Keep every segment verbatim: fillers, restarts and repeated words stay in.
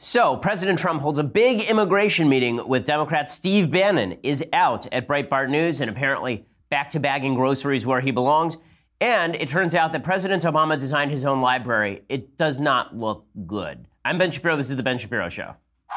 So, President Trump holds a big immigration meeting with Democrat Steve Bannon, is out at Breitbart News and apparently back to bagging groceries where he belongs. And it turns out that President Obama designed his own library. It does not look good. I'm Ben Shapiro. This is The Ben Shapiro Show.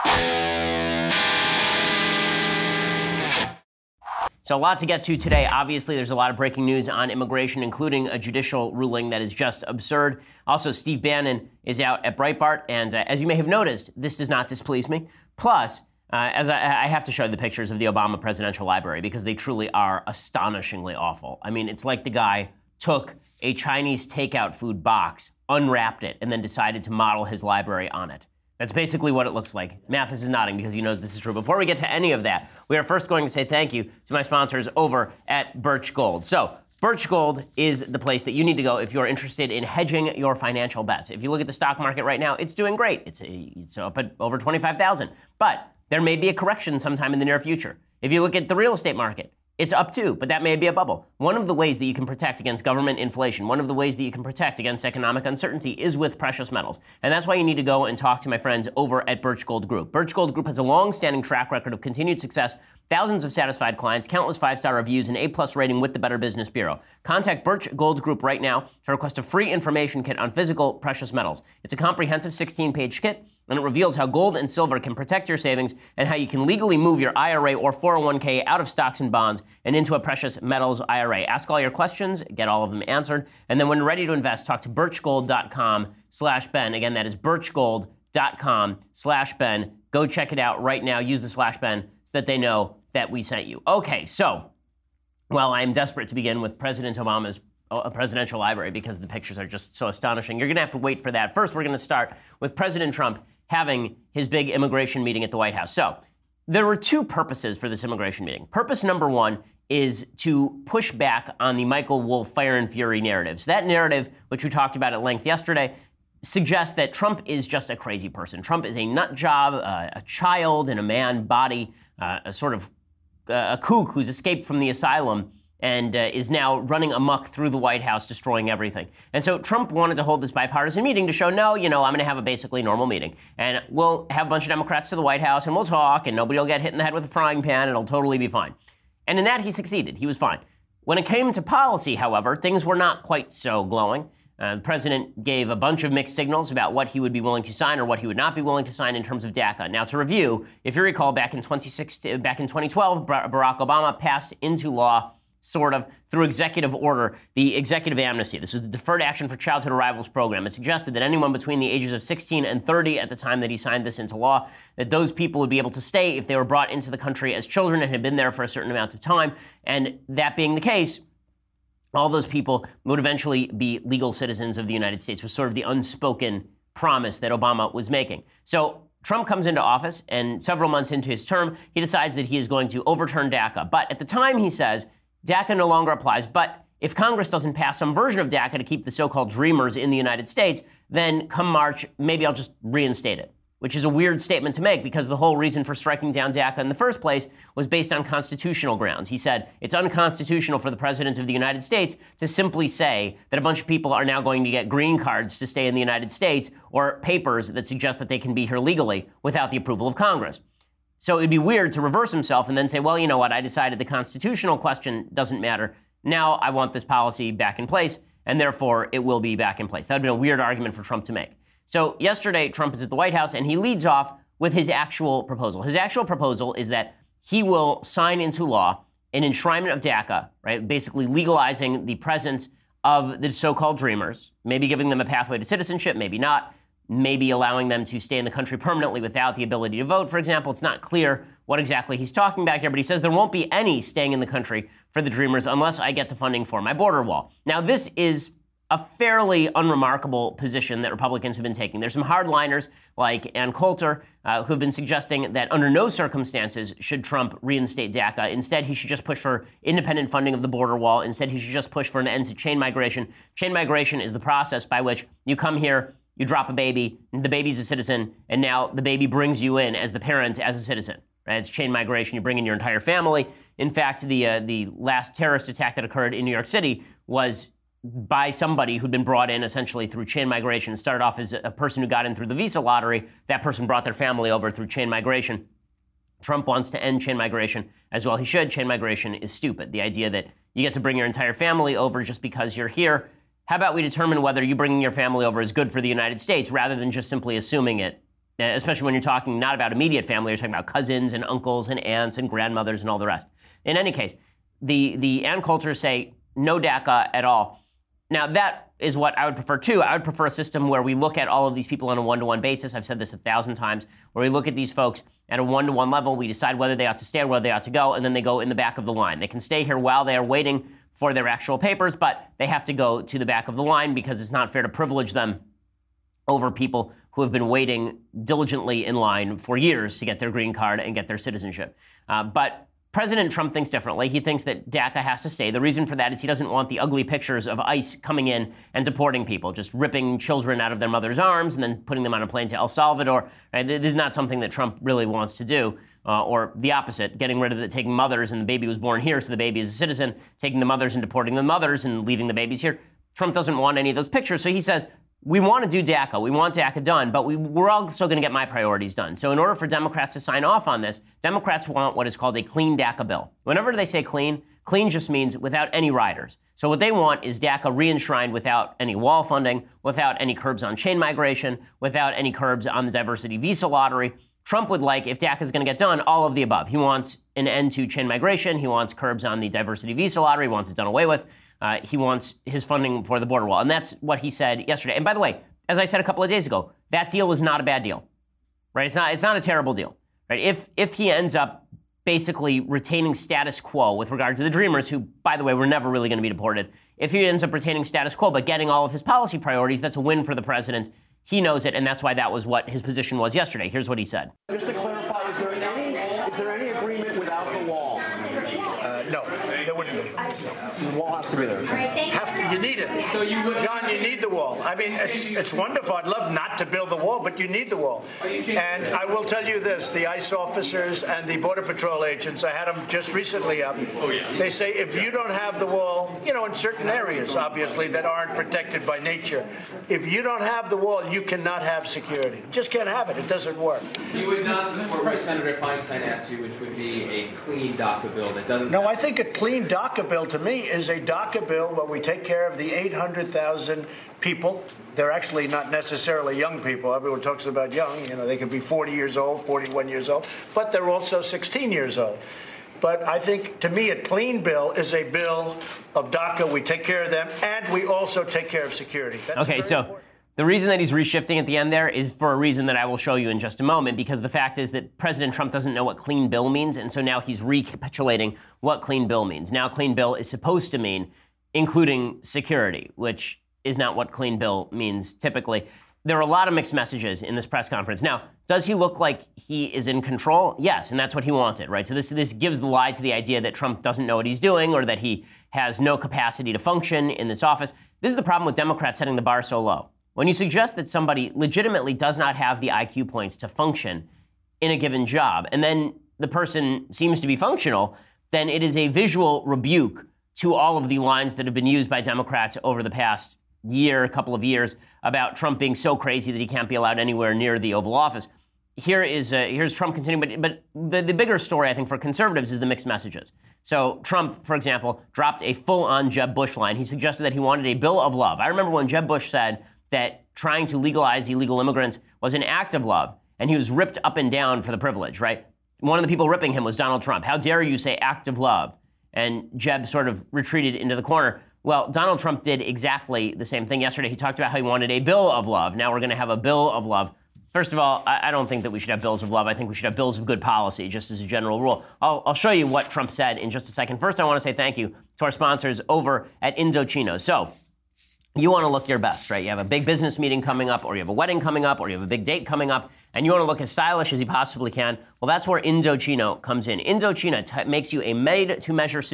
So a lot to get to today. Obviously, there's a lot of breaking news on immigration, including a judicial ruling that is just absurd. Also, Steve Bannon is out at Breitbart, and uh, as you may have noticed, this does not displease me. Plus, uh, as I, I have to show the pictures of the Obama Presidential Library because they truly are astonishingly awful. I mean, it's like the guy took a Chinese takeout food box, unwrapped it, and then decided to model his library on it. That's basically what it looks like. Mathis is nodding because he knows this is true. Before we get to any of that, we are first going to say thank you to my sponsors over at Birch Gold. So, Birch Gold is the place that you need to go if you're interested in hedging your financial bets. If you look at the stock market right now, it's doing great. It's, a, it's up at over twenty-five thousand. But there may be a correction sometime in the near future. If you look at the real estate market, it's up too, but that may be a bubble. One of the ways that you can protect against government inflation, one of the ways that you can protect against economic uncertainty is with precious metals. And that's why you need to go and talk to my friends over at Birch Gold Group. Birch Gold Group has a long-standing track record of continued success, thousands of satisfied clients, countless five-star reviews, and A-plus rating with the Better Business Bureau. Contact Birch Gold Group right now to request a free information kit on physical precious metals. It's a comprehensive sixteen-page kit, and it reveals how gold and silver can protect your savings and how you can legally move your I R A or four oh one k out of stocks and bonds and into a precious metals I R A. Ask all your questions, get all of them answered, and then when you're ready to invest, talk to birchgold.com slash Ben. Again, that is birchgold.com slash Ben. Go check it out right now. Use the slash Ben so that they know that we sent you. Okay, so, well, I'm desperate to begin with President Obama's a presidential library because the pictures are just so astonishing. You're going to have to wait for that. First, we're going to start with President Trump having his big immigration meeting at the White House. So there were two purposes for this immigration meeting. Purpose number one is to push back on the Michael Wolff fire and fury narrative. So that narrative, which we talked about at length yesterday, suggests that Trump is just a crazy person. Trump is a nut job, uh, a child in a man body, uh, a sort of uh, a kook who's escaped from the asylum and uh, is now running amok through the White House, destroying everything. And so Trump wanted to hold this bipartisan meeting to show, no, you know, I'm going to have a basically normal meeting. And we'll have a bunch of Democrats to the White House, and we'll talk, and nobody will get hit in the head with a frying pan, and it'll totally be fine. And in that, he succeeded. He was fine. When it came to policy, however, things were not quite so glowing. Uh, the president gave a bunch of mixed signals about what he would be willing to sign or what he would not be willing to sign in terms of DACA. Now, to review, if you recall, back in twenty sixteen, back in twenty twelve, Barack Obama passed into law, sort of, through executive order, the executive amnesty. This was the Deferred Action for Childhood Arrivals program. It suggested that anyone between the ages of sixteen and thirty at the time that he signed this into law, that those people would be able to stay if they were brought into the country as children and had been there for a certain amount of time. And that being the case, all those people would eventually be legal citizens of the United States, was sort of the unspoken promise that Obama was making. So Trump comes into office, and several months into his term, he decides that he is going to overturn DACA. But at the time, he says, DACA no longer applies, but if Congress doesn't pass some version of DACA to keep the so-called dreamers in the United States, then come March, maybe I'll just reinstate it, which is a weird statement to make because the whole reason for striking down DACA in the first place was based on constitutional grounds. He said it's unconstitutional for the President of the United States to simply say that a bunch of people are now going to get green cards to stay in the United States or papers that suggest that they can be here legally without the approval of Congress. So it'd be weird to reverse himself and then say, well, you know what, I decided the constitutional question doesn't matter. Now I want this policy back in place, and therefore it will be back in place. That would be a weird argument for Trump to make. So yesterday, Trump is at the White House, and he leads off with his actual proposal. His actual proposal is that he will sign into law an enshrinement of DACA, right, basically legalizing the presence of the so-called dreamers, maybe giving them a pathway to citizenship, maybe not, maybe allowing them to stay in the country permanently without the ability to vote, for example. It's not clear what exactly he's talking about here, but he says there won't be any staying in the country for the dreamers unless I get the funding for my border wall. Now, this is a fairly unremarkable position that Republicans have been taking. There's some hardliners like Ann Coulter uh, who have been suggesting that under no circumstances should Trump reinstate DACA. Instead, he should just push for independent funding of the border wall. Instead, he should just push for an end to chain migration. Chain migration is the process by which you come here, you drop a baby, the baby's a citizen, and now the baby brings you in as the parent, as a citizen. Right? It's chain migration. You bring in your entire family. In fact, the uh, the last terrorist attack that occurred in New York City was by somebody who'd been brought in essentially through chain migration. It started off as a person who got in through the visa lottery. That person brought their family over through chain migration. Trump wants to end chain migration as well. He should. Chain migration is stupid. The idea that you get to bring your entire family over just because you're here. How about we determine whether you bringing your family over is good for the United States rather than just simply assuming it, especially when you're talking not about immediate family, you're talking about cousins and uncles and aunts and grandmothers and all the rest. In any case, the, the Ann Coulters say no DACA at all. Now, that is what I would prefer, too. I would prefer a system where we look at all of these people on a one-to-one basis. I've said this a thousand times, where we look at these folks at a one-to-one level. We decide whether they ought to stay or whether they ought to go, and then they go in the back of the line. They can stay here while they are waiting for their actual papers, but they have to go to the back of the line because it's not fair to privilege them over people who have been waiting diligently in line for years to get their green card and get their citizenship. Uh, but President Trump thinks differently. He thinks that DACA has to stay. The reason for that is he doesn't want the ugly pictures of ICE coming in and deporting people, just ripping children out of their mother's arms and then putting them on a plane to El Salvador. Right? This is not something that Trump really wants to do, uh, or the opposite, getting rid of the, taking mothers and the baby was born here, so the baby is a citizen, taking the mothers and deporting the mothers and leaving the babies here. Trump doesn't want any of those pictures, so he says, we want to do DACA. We want DACA done, but we, we're also going to get my priorities done. So in order for Democrats to sign off on this, Democrats want what is called a clean DACA bill. Whenever they say clean, clean just means without any riders. So what they want is DACA re-enshrined without any wall funding, without any curbs on chain migration, without any curbs on the diversity visa lottery. Trump would like, if DACA is going to get done, all of the above. He wants an end to chain migration. He wants curbs on the diversity visa lottery. He wants it done away with. Uh, he wants his funding for the border wall. And that's what he said yesterday. And by the way, as I said a couple of days ago, that deal is not a bad deal, right? It's not, it's not a terrible deal, right? If, if he ends up basically retaining status quo with regard to the Dreamers, who, by the way, were never really going to be deported, if he ends up retaining status quo but getting all of his policy priorities, that's a win for the president. He knows it, and that's why that was what his position was yesterday. Here's what he said. Just to clarify, is there any, is there any agreement without the wall? Uh, no, there wouldn't be. The wall has to be there. Have to, you need it. So you would, John, you need the wall. I mean, it's it's wonderful. I'd love not to build the wall, but you need the wall. And I will tell you this, the ICE officers and the Border Patrol agents, I had them just recently up. Oh, yeah. They say if you don't have the wall, you know, in certain areas, obviously, that aren't protected by nature, if you don't have the wall, you cannot have security. You just can't have it. It doesn't work. You would not support what Senator Feinstein asked you, which would be a clean DACA bill that doesn't... No, I think a clean DACA bill, to me, is a DACA bill where we take care of the eight hundred thousand people. They're actually not necessarily young people. Everyone talks about young. You know, they could be forty years old, forty-one years old, but they're also sixteen years old. But I think, to me, a clean bill is a bill of DACA. We take care of them, and we also take care of security. That's okay, so important. The reason that he's reshifting at the end there is for a reason that I will show you in just a moment, because the fact is that President Trump doesn't know what clean bill means, and so now he's recapitulating what clean bill means. Now clean bill is supposed to mean including security, which is not what clean bill means typically. There are a lot of mixed messages in this press conference. Now, does he look like he is in control? Yes, and that's what he wanted, right? So this, this gives the lie to the idea that Trump doesn't know what he's doing or that he has no capacity to function in this office. This is the problem with Democrats setting the bar so low. When you suggest that somebody legitimately does not have the I Q points to function in a given job, and then the person seems to be functional, then it is a visual rebuke to all of the lines that have been used by Democrats over the past year, a couple of years, about Trump being so crazy that he can't be allowed anywhere near the Oval Office. Here is uh, here's Trump continuing, but, but the, the bigger story, I think, for conservatives is the mixed messages. So Trump, for example, dropped a full-on Jeb Bush line. He suggested that he wanted a bill of love. I remember when Jeb Bush said that trying to legalize illegal immigrants was an act of love, and he was ripped up and down for the privilege, right? One of the people ripping him was Donald Trump. How dare you say act of love? And Jeb sort of retreated into the corner. Well, Donald Trump did exactly the same thing yesterday. He talked about how he wanted a bill of love. Now we're going to have a bill of love. First of all, I don't think that we should have bills of love. I think we should have bills of good policy, just as a general rule. I'll, I'll show you what Trump said in just a second. First, I want to say thank you to our sponsors over at Indochino. So, you want to look your best, right? You have a big business meeting coming up, or you have a wedding coming up, or you have a big date coming up, and you want to look as stylish as you possibly can. Well, that's where Indochino comes in. Indochino t- makes you a made-to-measure suit.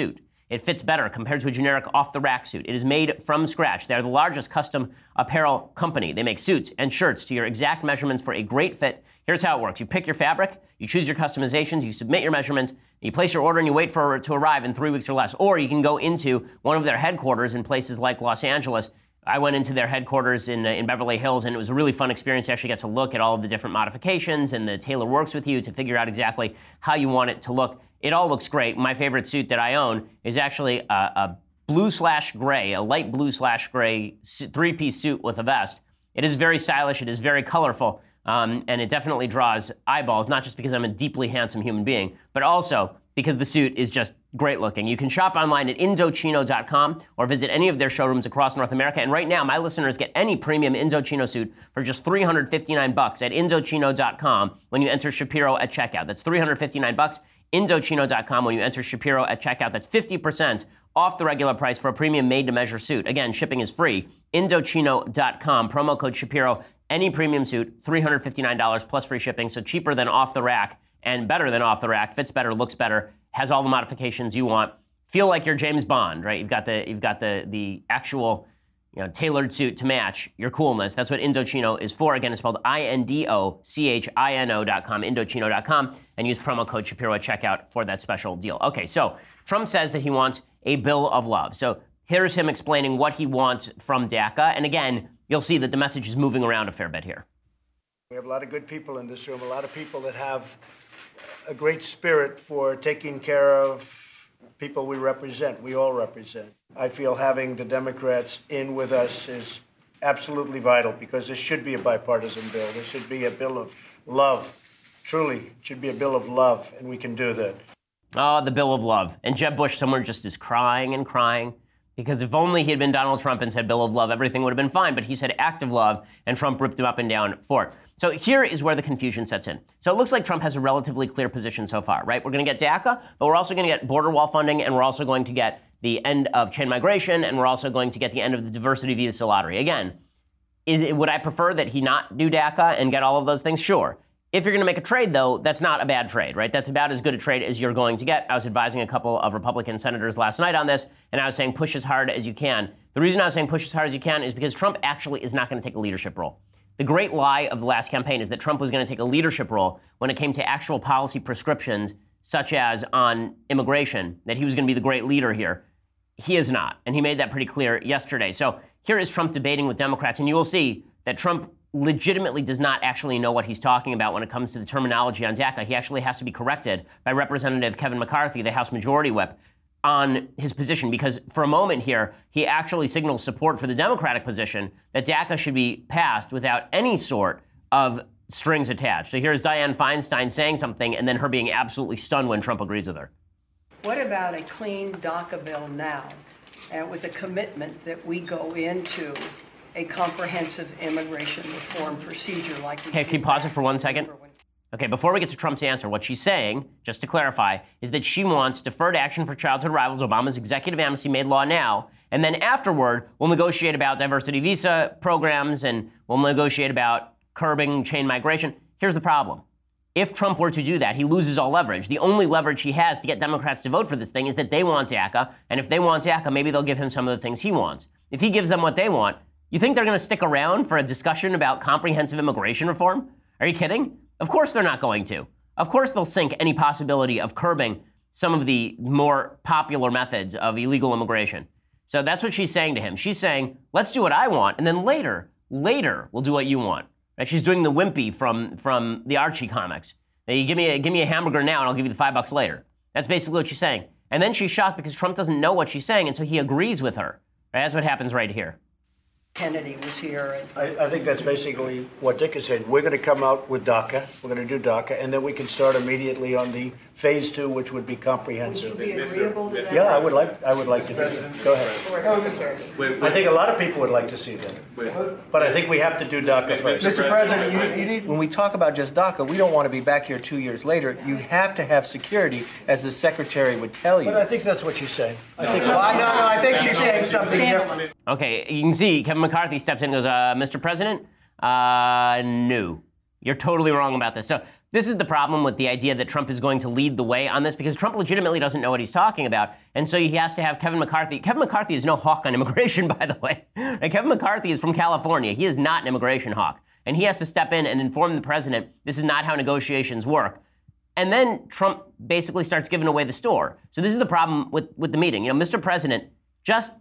It fits better compared to a generic off-the-rack suit. It is made from scratch. They're the largest custom apparel company. They make suits and shirts to your exact measurements for a great fit. Here's how it works. You pick your fabric, you choose your customizations, you submit your measurements, you place your order, and you wait for it to arrive in three weeks or less. Or you can go into one of their headquarters in places like Los Angeles. I went into their headquarters in, uh, in Beverly Hills, and it was a really fun experience to actually get to look at all of the different modifications, and the tailor works with you to figure out exactly how you want it to look. It all looks great. My favorite suit that I own is actually a, a blue slash gray, a light blue slash gray three-piece suit with a vest. It is very stylish. It is very colorful, um, and it definitely draws eyeballs, not just because I'm a deeply handsome human being, but also because the suit is just great looking. You can shop online at Indochino dot com or visit any of their showrooms across North America. And right now, my listeners get any premium Indochino suit for just three hundred fifty-nine bucks at Indochino dot com when you enter Shapiro at checkout. That's three hundred fifty-nine bucks. Indochino dot com when you enter Shapiro at checkout. That's fifty percent off the regular price for a premium made-to-measure suit. Again, shipping is free. Indochino dot com, promo code Shapiro. Any premium suit, three hundred fifty-nine dollars plus free shipping, so cheaper than off the rack and better than off the rack. Fits better, looks better, has all the modifications you want. Feel like you're James Bond, right? You've got the you've got the the actual, you know, tailored suit to match your coolness. That's what Indochino is for. Again, it's spelled I N D O C H I N O dot com, Indochino dot com, and use promo code Shapiro at checkout for that special deal. Okay, so Trump says that he wants a bill of love. So here's him explaining what he wants from DACA. And again, you'll see that the message is moving around a fair bit here. We have a lot of good people in this room, a lot of people that have a great spirit for taking care of people we represent, we all represent. I feel having the Democrats in with us is absolutely vital because this should be a bipartisan bill. This should be a bill of love. Truly, it should be a bill of love, and we can do that. Oh, the bill of love. And Jeb Bush somewhere just is crying and crying because if only he had been Donald Trump and said bill of love, everything would have been fine. But he said act of love, and Trump ripped him up and down for it. So here is where the confusion sets in. So it looks like Trump has a relatively clear position so far, right? We're going to get DACA, but we're also going to get border wall funding, and we're also going to get the end of chain migration, and we're also going to get the end of the diversity visa lottery. Again, is it, would I prefer that he not do DACA and get all of those things? Sure. If you're going to make a trade, though, that's not a bad trade, right? That's about as good a trade as you're going to get. I was advising a couple of Republican senators last night on this, and I was saying push as hard as you can. The reason I was saying push as hard as you can is because Trump actually is not going to take a leadership role. The great lie of the last campaign is that Trump was going to take a leadership role when it came to actual policy prescriptions, such as on immigration, that he was going to be the great leader here. He is not, and he made that pretty clear yesterday. So here is Trump debating with Democrats, and you will see that Trump legitimately does not actually know what he's talking about when it comes to the terminology on DACA. He actually has to be corrected by Representative Kevin McCarthy, the House Majority Whip, on his position, because for a moment here, he actually signals support for the Democratic position that DACA should be passed without any sort of strings attached. So here's Dianne Feinstein saying something and then her being absolutely stunned when Trump agrees with her. What about a clean DACA bill now, uh, with a commitment that we go into a comprehensive immigration reform procedure like we Okay, can you pause it for one second? Okay, before we get to Trump's answer, what she's saying, just to clarify, is that she wants deferred action for childhood arrivals, Obama's executive amnesty made law now, and then afterward, we'll negotiate about diversity visa programs and we'll negotiate about curbing chain migration. Here's the problem. If Trump were to do that, he loses all leverage. The only leverage he has to get Democrats to vote for this thing is that they want DACA, and if they want DACA, maybe they'll give him some of the things he wants. If he gives them what they want, you think they're going to stick around for a discussion about comprehensive immigration reform? Are you kidding? Of course they're not going to. Of course they'll sink any possibility of curbing some of the more popular methods of illegal immigration. So that's what she's saying to him. She's saying, let's do what I want, and then later, later, we'll do what you want. Right? She's doing the Wimpy from, from the Archie comics. Now, you give me, a, give me a hamburger now, and I'll give you the five bucks later. That's basically what she's saying. And then she's shocked because Trump doesn't know what she's saying, and so he agrees with her. Right? That's what happens right here. Kennedy was here. And I, I think that's basically what Dick is saying. We're going to come out with DACA. We're going to do DACA, and then we can start immediately on the phase two, which would be comprehensive. would you be agreeable to that? Yeah, I would like. I would like to do that. Go ahead. Wait, I think a lot of people would like to see that, wait. but I think we have to do DACA first. Mister President, you, you need, when we talk about just DACA, we don't want to be back here two years later. You have to have security, as the Secretary would tell you. But I think that's what she's saying. I think. Well, no, no, I think she's saying something different. Okay, you can see Kevin McCarthy steps in and goes, uh, Mister President, uh, no. You're totally wrong about this. So this is the problem with the idea that Trump is going to lead the way on this, because Trump legitimately doesn't know what he's talking about. And so he has to have Kevin McCarthy. Kevin McCarthy is no hawk on immigration, by the way. Right? Kevin McCarthy is from California. He is not an immigration hawk. And he has to step in and inform the president this is not how negotiations work. And then Trump basically starts giving away the store. So this is the problem with, with the meeting. You know, Mister President, just,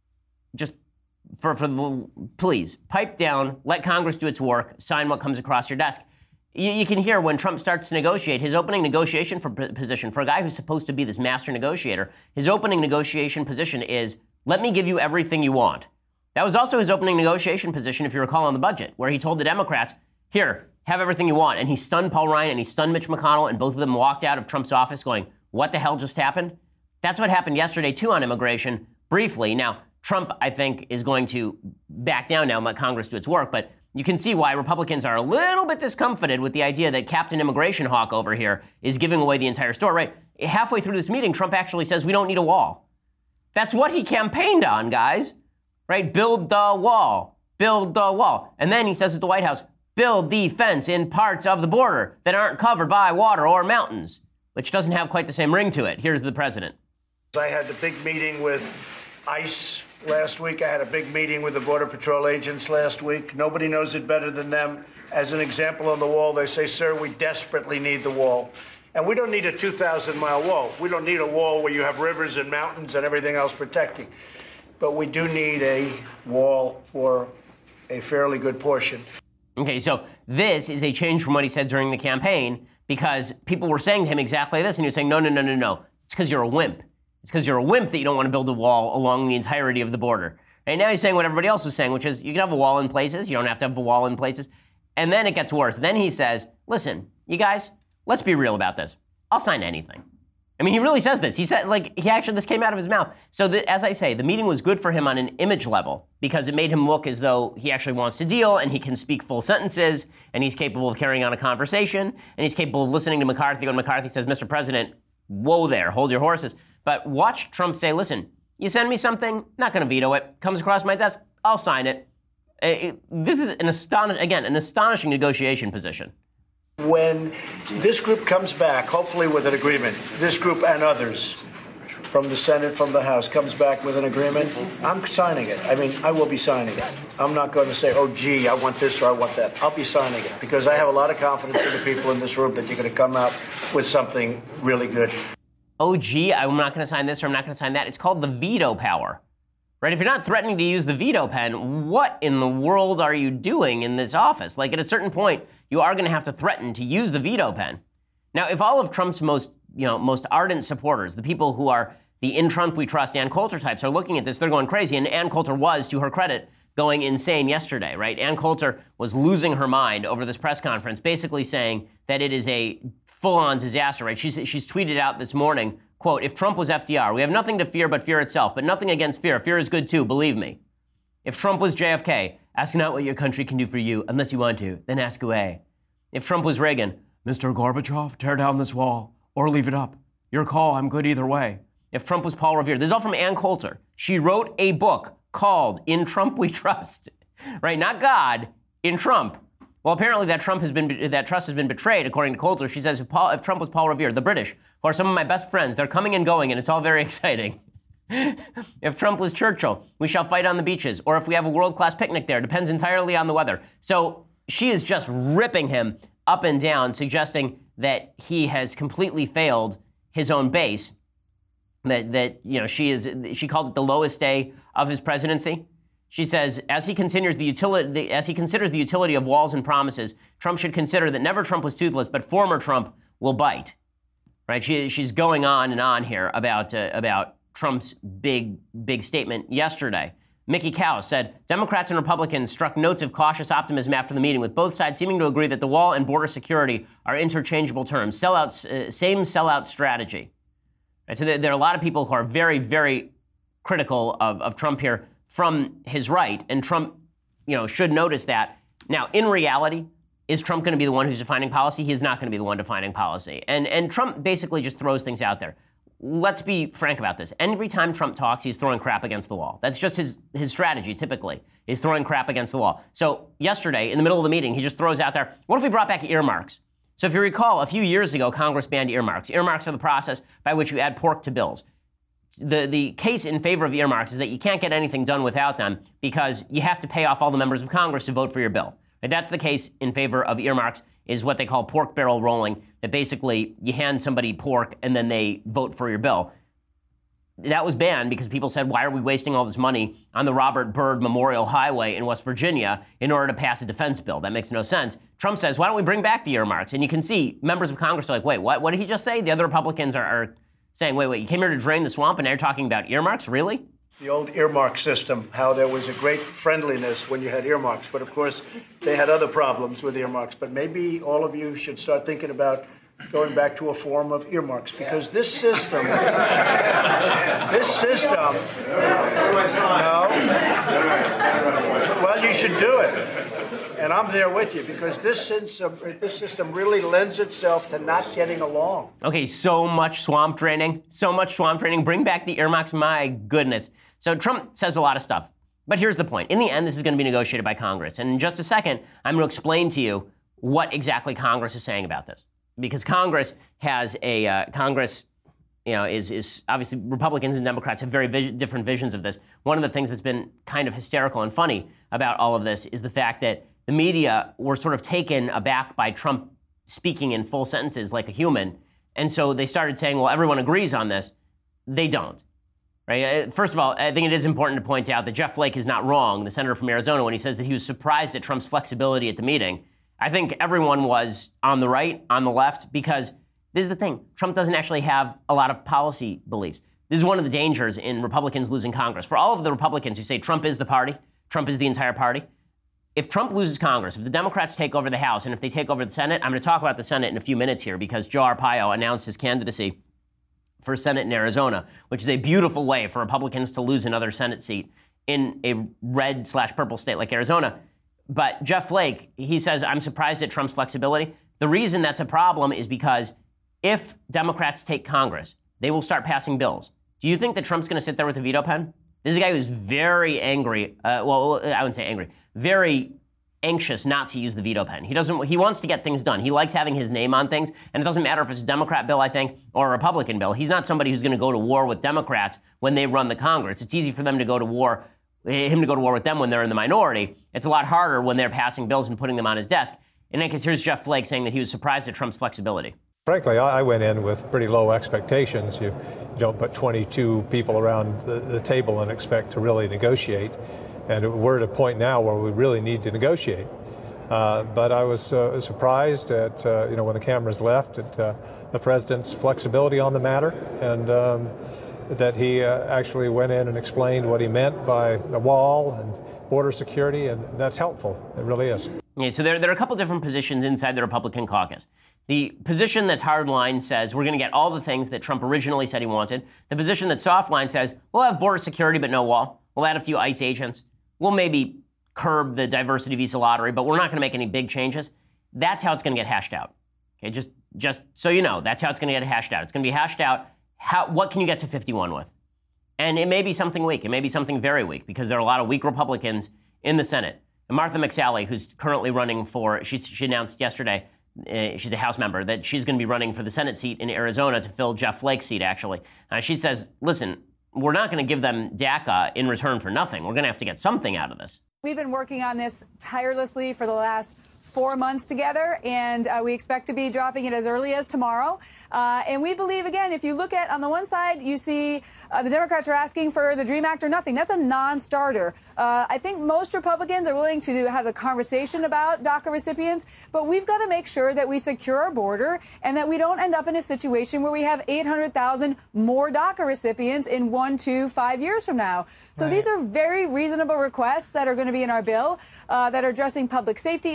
just for, for the, please, pipe down, let Congress do its work, sign what comes across your desk. You, you can hear when Trump starts to negotiate, his opening negotiation for position, for a guy who's supposed to be this master negotiator, his opening negotiation position is, let me give you everything you want. That was also his opening negotiation position, if you recall, on the budget, where he told the Democrats, here, have everything you want. And he stunned Paul Ryan and he stunned Mitch McConnell, and both of them walked out of Trump's office going, what the hell just happened? That's what happened yesterday, too, on immigration, briefly. Now, Trump, I think, is going to back down now and let Congress do its work, but you can see why Republicans are a little bit discomfited with the idea that Captain Immigration Hawk over here is giving away the entire store, right? Halfway through this meeting, Trump actually says we don't need a wall. That's what he campaigned on, guys, right? Build the wall, build the wall. And then he says at the White House, build the fence in parts of the border that aren't covered by water or mountains, which doesn't have quite the same ring to it. Here's the president. I had the big meeting with ICE last week. I had a big meeting with the Border Patrol agents last week. Nobody knows it better than them. As an example on the wall, they say, sir, we desperately need the wall. And we don't need a two thousand mile wall. We don't need a wall where you have rivers and mountains and everything else protecting. But we do need a wall for a fairly good portion. Okay, so this is a change from what he said during the campaign, because people were saying to him exactly this, and he was saying, no, no, no, no, no. It's because you're a wimp. It's because you're a wimp that you don't want to build a wall along the entirety of the border. And now he's saying what everybody else was saying, which is you can have a wall in places. You don't have to have a wall in places. And then it gets worse. Then he says, listen, you guys, let's be real about this. I'll sign anything. I mean, he really says this. He said, like, he actually, this came out of his mouth. So the, as I say, the meeting was good for him on an image level, because it made him look as though he actually wants to deal, and he can speak full sentences, and he's capable of carrying on a conversation, and he's capable of listening to McCarthy when McCarthy says, Mister President, whoa there, hold your horses. But watch Trump say, listen, you send me something, not going to veto it. Comes across my desk, I'll sign it. it this is an astonishing, again, an astonishing negotiation position. When this group comes back, hopefully with an agreement, this group and others from the Senate, from the House, comes back with an agreement, I'm signing it. I mean, I will be signing it. I'm not going to say, oh, gee, I want this or I want that. I'll be signing it, because I have a lot of confidence in the people in this room that you're going to come out with something really good. Oh, gee, I'm not going to sign this or I'm not going to sign that. It's called the veto power, right? If you're not threatening to use the veto pen, what in the world are you doing in this office? Like, at a certain point, you are going to have to threaten to use the veto pen. Now, if all of Trump's most, you know, most ardent supporters, the people who are the in Trump we trust Ann Coulter types, are looking at this, they're going crazy. And Ann Coulter was, to her credit, going insane yesterday, right? Ann Coulter was losing her mind over this press conference, basically saying that it is a full-on disaster, right? She's, she's tweeted out this morning, quote, if Trump was F D R, we have nothing to fear but fear itself, but nothing against fear. Fear is good too, believe me. If Trump was J F K, ask not what your country can do for you unless you want to, then ask away. If Trump was Reagan, Mister Gorbachev, tear down this wall or leave it up. Your call, I'm good either way. If Trump was Paul Revere, this is all from Ann Coulter. She wrote a book called In Trump We Trust, right? Not God, in Trump. Well, apparently that Trump has been that trust has been betrayed, according to Coulter. She says if, Paul, if Trump was Paul Revere, the British, who are some of my best friends, they're coming and going, and it's all very exciting. If Trump was Churchill, we shall fight on the beaches, or if we have a world-class picnic there, depends entirely on the weather. So she is just ripping him up and down, suggesting that he has completely failed his own base. That that you know she is she called it the lowest day of his presidency. She says, as he continues the utility, as he considers the utility of walls and promises, Trump should consider that never Trump was toothless, but former Trump will bite. Right? She, she's going on and on here about uh, about Trump's big big statement yesterday. Mickey Kaus said, Democrats and Republicans struck notes of cautious optimism after the meeting, with both sides seeming to agree that the wall and border security are interchangeable terms. Sellout, uh, same sellout strategy. Right? So there, there are a lot of people who are very, very critical of, of Trump here from his right, and Trump, you know, should notice that. Now, in reality, is Trump going to be the one who's defining policy? He is not going to be the one defining policy. And and Trump basically just throws things out there. let's be frank about this. Every time Trump talks, he's throwing crap against the wall. That's just his, his strategy, typically, is throwing crap against the wall. So yesterday, in the middle of the meeting, he just throws out there, what if we brought back earmarks? So if you recall, a few years ago, Congress banned earmarks. Earmarks are the process by which you add pork to bills. The, the case in favor of earmarks is that you can't get anything done without them because you have to pay off all the members of Congress to vote for your bill. Right? That's the case in favor of earmarks, is what they call pork barrel rolling, that basically you hand somebody pork and then they vote for your bill. That was banned because people said, why are we wasting all this money on the Robert Byrd Memorial Highway in West Virginia in order to pass a defense bill? That makes no sense. Trump says, why don't we bring back the earmarks? And you can see members of Congress are like, wait, what, what did he just say? The other Republicans are, are saying, wait, wait, you came here to drain the swamp and now you're talking about earmarks? Really? The old earmark system, how there was a great friendliness when you had earmarks. But of course, they had other problems with earmarks. But maybe all of you should start thinking about going back to a form of earmarks, because this system, this system, no, well, you should do it. And I'm there with you, because this system, this system really lends itself to not getting along. Okay, so much swamp draining, so much swamp draining. Bring back the earmarks, my goodness. So Trump says a lot of stuff. But here's the point. In the end, this is going to be negotiated by Congress. And in just a second, I'm going to explain to you what exactly Congress is saying about this. Because Congress has a, uh, Congress, you know, is, is obviously Republicans and Democrats have very vis- different visions of this. One of the things that's been kind of hysterical and funny about all of this is the fact that the media were sort of taken aback by Trump speaking in full sentences like a human. And so they started saying, well, everyone agrees on this. They don't. Right? First of all, I think it is important to point out that Jeff Flake is not wrong, the senator from Arizona, when he says that he was surprised at Trump's flexibility at the meeting. I think everyone was on the right, on the left, because this is the thing. Trump doesn't actually have a lot of policy beliefs. This is one of the dangers in Republicans losing Congress. For all of the Republicans who say Trump is the party, Trump is the entire party, if Trump loses Congress, if the Democrats take over the House, and if they take over the Senate, I'm going to talk about the Senate in a few minutes here, because Joe Arpaio announced his candidacy for Senate in Arizona, which is a beautiful way for Republicans to lose another Senate seat in a red slash purple state like Arizona. But Jeff Flake, he says, I'm surprised at Trump's flexibility. The reason that's a problem is because if Democrats take Congress, they will start passing bills. Do you think that Trump's going to sit there with a veto pen? This is a guy who's very angry. Uh, well, I wouldn't say angry. Very anxious not to use the veto pen. He doesn't. He wants to get things done. He likes having his name on things, and it doesn't matter if it's a Democrat bill, I think, or a Republican bill. He's not somebody who's going to go to war with Democrats when they run the Congress. It's easy for them to go to war. him to go to war with them when they're in the minority. It's a lot harder when they're passing bills and putting them on his desk. In any case, here's Jeff Flake saying that he was surprised at Trump's flexibility. Frankly, I went in with pretty low expectations. You, you don't put twenty-two people around the, the table and expect to really negotiate. And we're at a point now where we really need to negotiate. Uh, but I was uh, surprised at, uh, you know, when the cameras left, at uh, the president's flexibility on the matter, and um, that he uh, actually went in and explained what he meant by the wall and border security, and that's helpful. It really is. Yeah, so there, there are a couple different positions inside the Republican caucus. The position that's hardline says we're going to get all the things that Trump originally said he wanted. The position that's softline says we'll have border security but no wall. We'll add a few ICE agents. We'll maybe curb the diversity visa lottery, but we're not going to make any big changes. That's how it's going to get hashed out. Okay, just just so you know, that's how it's going to get hashed out. It's going to be hashed out. How, what can you get to fifty-one with? And it may be something weak. It may be something very weak because there are a lot of weak Republicans in the Senate. And Martha McSally, who's currently running for, she, she announced yesterday, uh, she's a House member, that she's going to be running for the Senate seat in Arizona to fill Jeff Flake's seat, actually. Uh, she says, listen, we're not going to give them DACA in return for nothing. We're going to have to get something out of this. We've been working on this tirelessly for the last four months together, and uh, we expect to be dropping it as early as tomorrow. Uh, and we believe, again, if you look at, on the one side, you see uh, the Democrats are asking for the DREAM Act or nothing. That's a non-starter. Uh, I think most Republicans are willing to have the conversation about DACA recipients, but we've got to make sure that we secure our border and that we don't end up in a situation where we have eight hundred thousand more DACA recipients in one, two, five years from now. So right. These are very reasonable requests that are going to be in our bill uh, that are addressing public safety issues like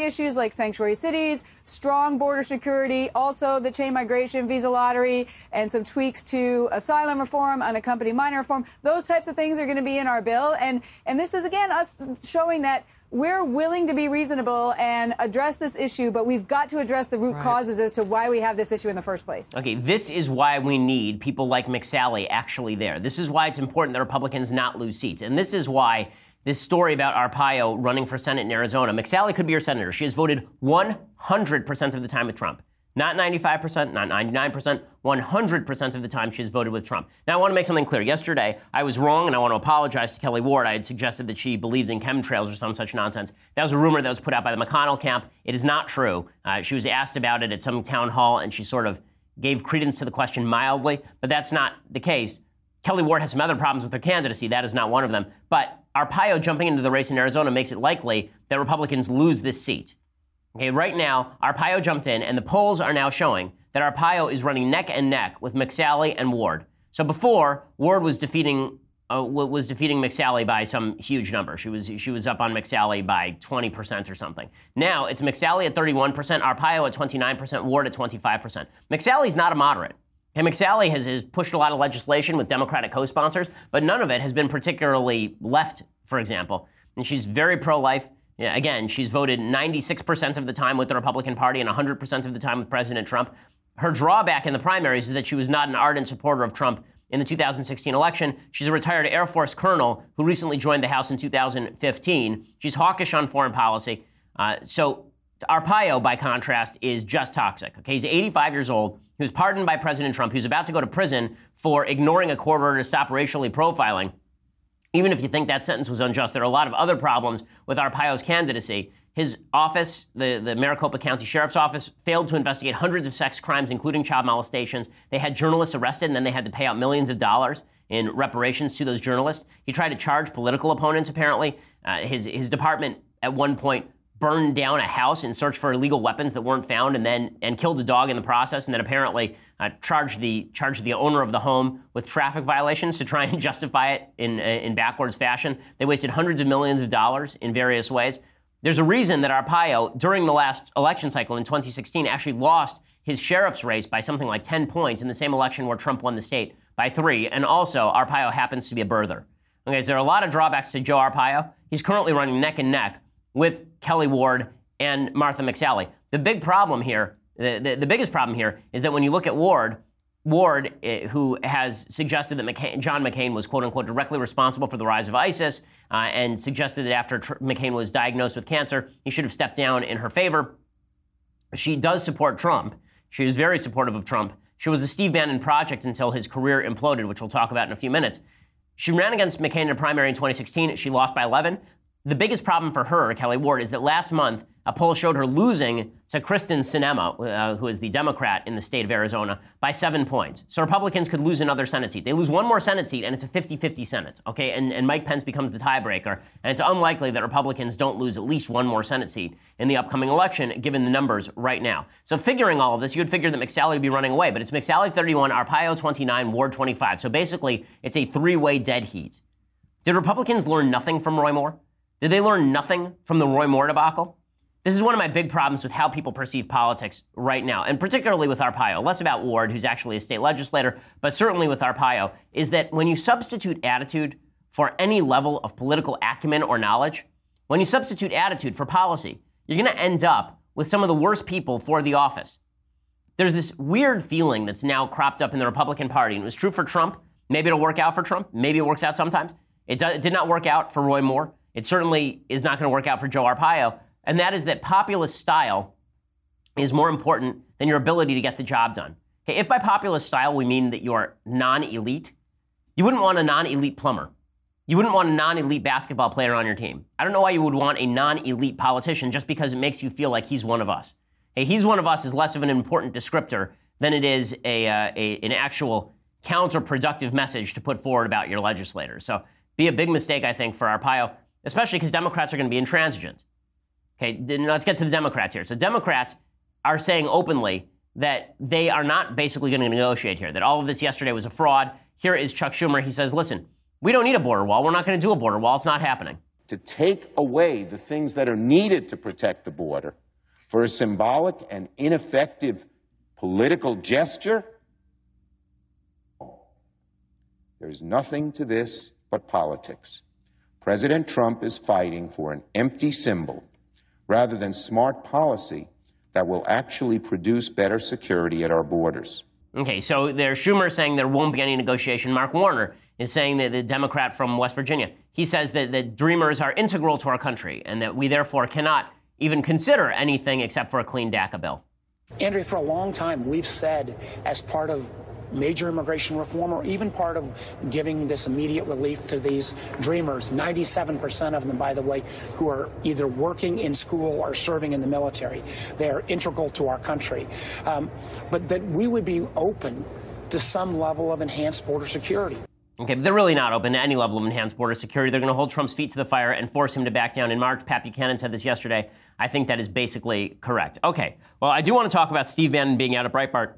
like sanctuary cities, strong border security, also the chain migration visa lottery, and some tweaks to asylum reform, unaccompanied minor reform. Those types of things are going to be in our bill. And, and this is, again, us showing that we're willing to be reasonable and address this issue, but we've got to address the root right. causes as to why we have this issue in the first place. Okay, this is why we need people like McSally actually there. This is why it's important that Republicans not lose seats. And this is why this story about Arpaio running for Senate in Arizona, McSally could be your senator. She has voted one hundred percent of the time with Trump. Not ninety-five percent, not ninety-nine percent, one hundred percent of the time she has voted with Trump. Now, I want to make something clear. Yesterday, I was wrong, and I want to apologize to Kelly Ward. I had suggested that she believed in chemtrails or some such nonsense. That was a rumor that was put out by the McConnell camp. It is not true. Uh, she was asked about it at some town hall, and she sort of gave credence to the question mildly, but that's not the case. Kelly Ward has some other problems with her candidacy. That is not one of them. But Arpaio jumping into the race in Arizona makes it likely that Republicans lose this seat. Okay, right now, Arpaio jumped in, and the polls are now showing that Arpaio is running neck and neck with McSally and Ward. So before, Ward was defeating uh, was defeating McSally by some huge number. She was she was up on McSally by twenty percent or something. Now it's McSally at thirty-one percent, Arpaio at twenty-nine percent, Ward at twenty-five percent. McSally's not a moderate. And McSally has, has pushed a lot of legislation with Democratic co-sponsors, but none of it has been particularly left, for example. And she's very pro-life. Yeah, again, she's voted ninety-six percent of the time with the Republican Party and one hundred percent of the time with President Trump. Her drawback in the primaries is that she was not an ardent supporter of Trump in the two thousand sixteen election. She's a retired Air Force colonel who recently joined the House in two thousand fifteen. She's hawkish on foreign policy. Uh, so Arpaio, by contrast, is just toxic. Okay, he's eighty-five years old. He was pardoned by President Trump. He was about to go to prison for ignoring a court order to stop racially profiling. Even if you think that sentence was unjust, there are a lot of other problems with Arpaio's candidacy. His office, the, the Maricopa County Sheriff's Office, failed to investigate hundreds of sex crimes, including child molestations. They had journalists arrested, and then they had to pay out millions of dollars in reparations to those journalists. He tried to charge political opponents, apparently. Uh, his, his department, at one point, burned down a house in search for illegal weapons that weren't found, and then and killed a dog in the process, and then apparently uh, charged the charged the owner of the home with traffic violations to try and justify it in in backwards fashion. They wasted hundreds of millions of dollars in various ways. There's a reason that Arpaio, during the last election cycle in twenty sixteen, actually lost his sheriff's race by something like ten points in the same election where Trump won the state by three. And also, Arpaio happens to be a birther. Okay, so there are a lot of drawbacks to Joe Arpaio. He's currently running neck and neck with Kelly Ward and Martha McSally. The big problem here, the, the, the biggest problem here, is that when you look at Ward, Ward, uh, who has suggested that McCain, John McCain was, quote unquote, directly responsible for the rise of ISIS, uh, and suggested that after Tr- McCain was diagnosed with cancer, he should have stepped down in her favor. She does support Trump. She was very supportive of Trump. She was a Steve Bannon project until his career imploded, which we'll talk about in a few minutes. She ran against McCain in a primary in twenty sixteen. She lost by eleven. The biggest problem for her, Kelly Ward, is that last month, a poll showed her losing to Kristen Sinema, uh, who is the Democrat in the state of Arizona, by seven points. So Republicans could lose another Senate seat. They lose one more Senate seat, and it's a fifty-fifty Senate, okay? And, and Mike Pence becomes the tiebreaker. And it's unlikely that Republicans don't lose at least one more Senate seat in the upcoming election, given the numbers right now. So figuring all of this, you would figure that McSally would be running away. But it's McSally thirty-one, Arpaio twenty-nine, Ward twenty-five. So basically, it's a three-way dead heat. Did Republicans learn nothing from Roy Moore? Did they learn nothing from the Roy Moore debacle? This is one of my big problems with how people perceive politics right now, and particularly with Arpaio, less about Ward, who's actually a state legislator, but certainly with Arpaio, is that when you substitute attitude for any level of political acumen or knowledge, when you substitute attitude for policy, you're going to end up with some of the worst people for the office. There's this weird feeling that's now cropped up in the Republican Party, and it was true for Trump. Maybe it'll work out for Trump. Maybe it works out sometimes. It, do, it did not work out for Roy Moore. It certainly is not going to work out for Joe Arpaio, and that is that populist style is more important than your ability to get the job done. Okay, if by populist style we mean that you're non-elite, you wouldn't want a non-elite plumber. You wouldn't want a non-elite basketball player on your team. I don't know why you would want a non-elite politician just because it makes you feel like he's one of us. Hey, he's one of us is less of an important descriptor than it is a, uh, a an actual counterproductive message to put forward about your legislators. So be a big mistake, I think, for Arpaio, especially because Democrats are going to be intransigent. Okay, let's get to the Democrats here. So Democrats are saying openly that they are not basically going to negotiate here, that all of this yesterday was a fraud. Here is Chuck Schumer. He says, listen, we don't need a border wall. We're not going to do a border wall. It's not happening. To take away the things that are needed to protect the border for a symbolic and ineffective political gesture? There's nothing to this but politics. President Trump is fighting for an empty symbol rather than smart policy that will actually produce better security at our borders. Okay, so there's Schumer saying there won't be any negotiation. Mark Warner is saying that the Democrat from West Virginia, he says that the Dreamers are integral to our country and that we therefore cannot even consider anything except for a clean DACA bill. Andrea, for a long time, we've said as part of major immigration reform or even part of giving this immediate relief to these Dreamers, ninety-seven percent of them, by the way, who are either working in school or serving in the military. They are integral to our country. Um, but that we would be open to some level of enhanced border security. Okay, but they're really not open to any level of enhanced border security. They're going to hold Trump's feet to the fire and force him to back down in March. Pat Buchanan said this yesterday. I think that is basically correct. Okay, well, I do want to talk about Steve Bannon being out at Breitbart,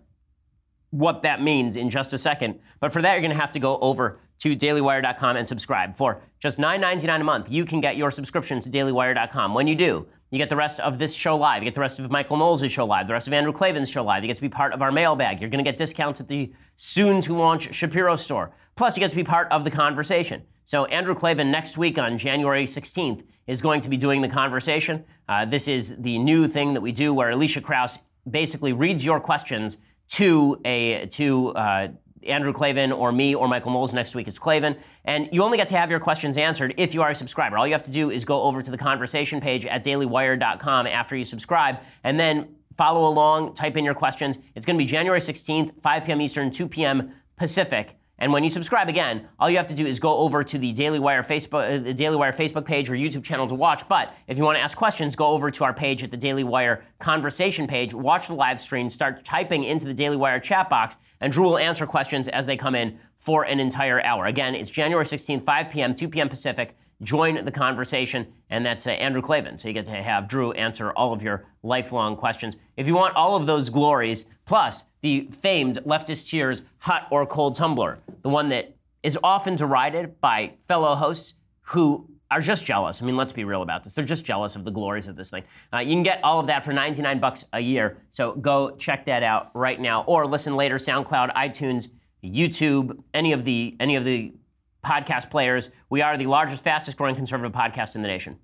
what that means in just a second. But for that, you're going to have to go over to daily wire dot com and subscribe. For just nine ninety-nine a month, you can get your subscription to daily wire dot com. When you do, you get the rest of this show live. You get the rest of Michael Knowles' show live, the rest of Andrew Klavan's show live. You get to be part of our mailbag. You're going to get discounts at the soon-to-launch Shapiro store. Plus, you get to be part of the conversation. So Andrew Klavan next week on January sixteenth is going to be doing the conversation. Uh, this is the new thing that we do where Alicia Krause basically reads your questions to a to uh, Andrew Klavan or me or Michael Knowles. Next week it's Klavan. And you only get to have your questions answered if you are a subscriber. All you have to do is go over to the conversation page at daily wire dot com after you subscribe and then follow along, type in your questions. It's going to be January sixteenth, five p.m. Eastern, two p.m. Pacific. And when you subscribe again, all you have to do is go over to the Daily Wire Facebook, uh, the Daily Wire Facebook page or YouTube channel to watch. But if you want to ask questions, go over to our page at the Daily Wire conversation page, watch the live stream, start typing into the Daily Wire chat box, and Drew will answer questions as they come in for an entire hour. Again, it's January sixteenth, five p.m., two p.m. Pacific. Join the conversation, and that's uh, Andrew Klavan. So you get to have Drew answer all of your lifelong questions. If you want all of those glories, plus the famed leftist cheers hot or cold tumbler, the one that is often derided by fellow hosts who are just jealous. I mean, let's be real about this. They're just jealous of the glories of this thing. Uh, you can get all of that for ninety-nine bucks a year. So go check that out right now, or listen later. SoundCloud, iTunes, YouTube, any of the any of the podcast players. We are the largest, fastest growing conservative podcast in the nation.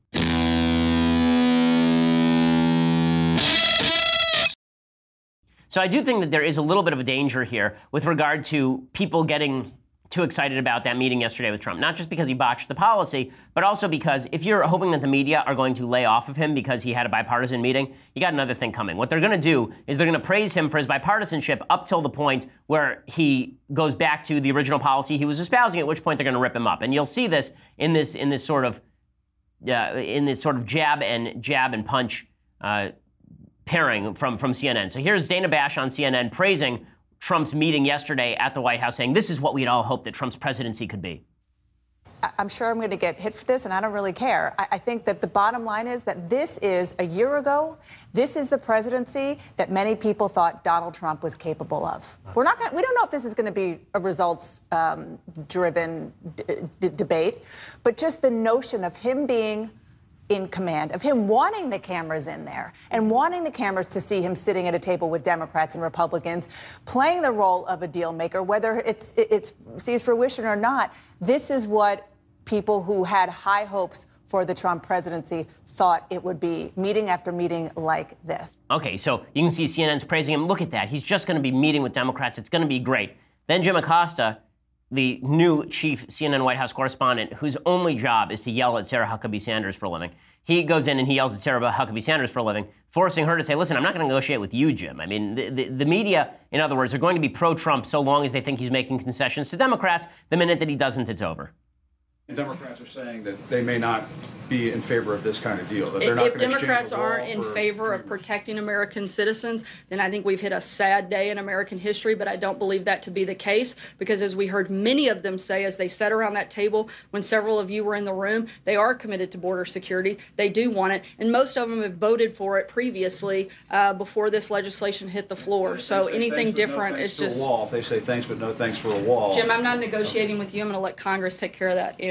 So I do think that there is a little bit of a danger here with regard to people getting too excited about that meeting yesterday with Trump, not just because he botched the policy, but also because if you're hoping that the media are going to lay off of him because he had a bipartisan meeting, you got another thing coming. What they're going to do is they're going to praise him for his bipartisanship up till the point where he goes back to the original policy he was espousing, at which point they're going to rip him up. And you'll see this in this in this sort of uh, in this sort of jab and jab and punch uh, pairing from from C N N. So here's Dana Bash on C N N praising Trump's meeting yesterday at the White House, saying this is what we had all hoped that Trump's presidency could be. I'm sure I'm going to get hit for this, and I don't really care. I, I think that the bottom line is that this is, a year ago, this is the presidency that many people thought Donald Trump was capable of. We're not going we don't know if this is going to be a results-driven um, d- d- debate, but just the notion of him being in command, of him wanting the cameras in there and wanting the cameras to see him sitting at a table with Democrats and Republicans, playing the role of a deal maker, whether it's it's sees fruition or not. This is what people who had high hopes for the Trump presidency thought it would be, meeting after meeting like this. Okay, so you can see C N N's praising him. Look at that. He's just going to be meeting with Democrats. It's going to be great. Then Jim Acosta, the new chief C N N White House correspondent, whose only job is to yell at Sarah Huckabee Sanders for a living. He goes in and he yells at Sarah Huckabee Sanders for a living, forcing her to say, listen, I'm not going to negotiate with you, Jim. I mean, the, the, the media, in other words, are going to be pro-Trump so long as they think he's making concessions to Democrats. The minute that he doesn't, it's over. And Democrats are saying that they may not be in favor of this kind of deal. That they're not if Democrats aren't in favor of protecting American citizens, then I think we've hit a sad day in American history. But I don't believe that to be the case, because as we heard many of them say as they sat around that table when several of you were in the room, they are committed to border security. They do want it. And most of them have voted for it previously uh, before this legislation hit the floor. So anything different is just a wall. If they say thanks but no thanks for a wall. Jim, I'm not negotiating with you. I'm going to let Congress take care of that, Andrew.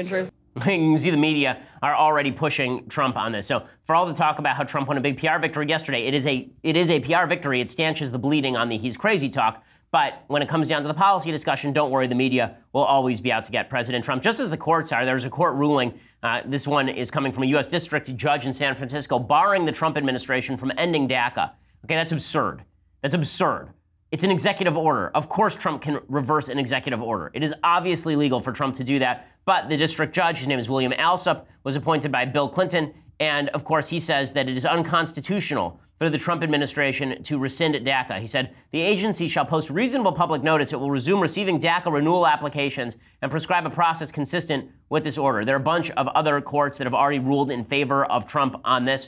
You can see the media are already pushing Trump on this. So for all the talk about how Trump won a big P R victory yesterday, it is a it is a P R victory. It stanches the bleeding on the he's crazy talk. But when it comes down to the policy discussion, don't worry, the media will always be out to get President Trump, just as the courts are. There's a court ruling. Uh, this one is coming from a U S district judge in San Francisco, barring the Trump administration from ending DACA. Okay, that's absurd. That's absurd. It's an executive order. Of course Trump can reverse an executive order. It is obviously legal for Trump to do that. But the district judge, his name is William Alsup, was appointed by Bill Clinton. And of course, he says that it is unconstitutional for the Trump administration to rescind DACA. He said, the agency shall post reasonable public notice. It will resume receiving DACA renewal applications and prescribe a process consistent with this order. There are a bunch of other courts that have already ruled in favor of Trump on this.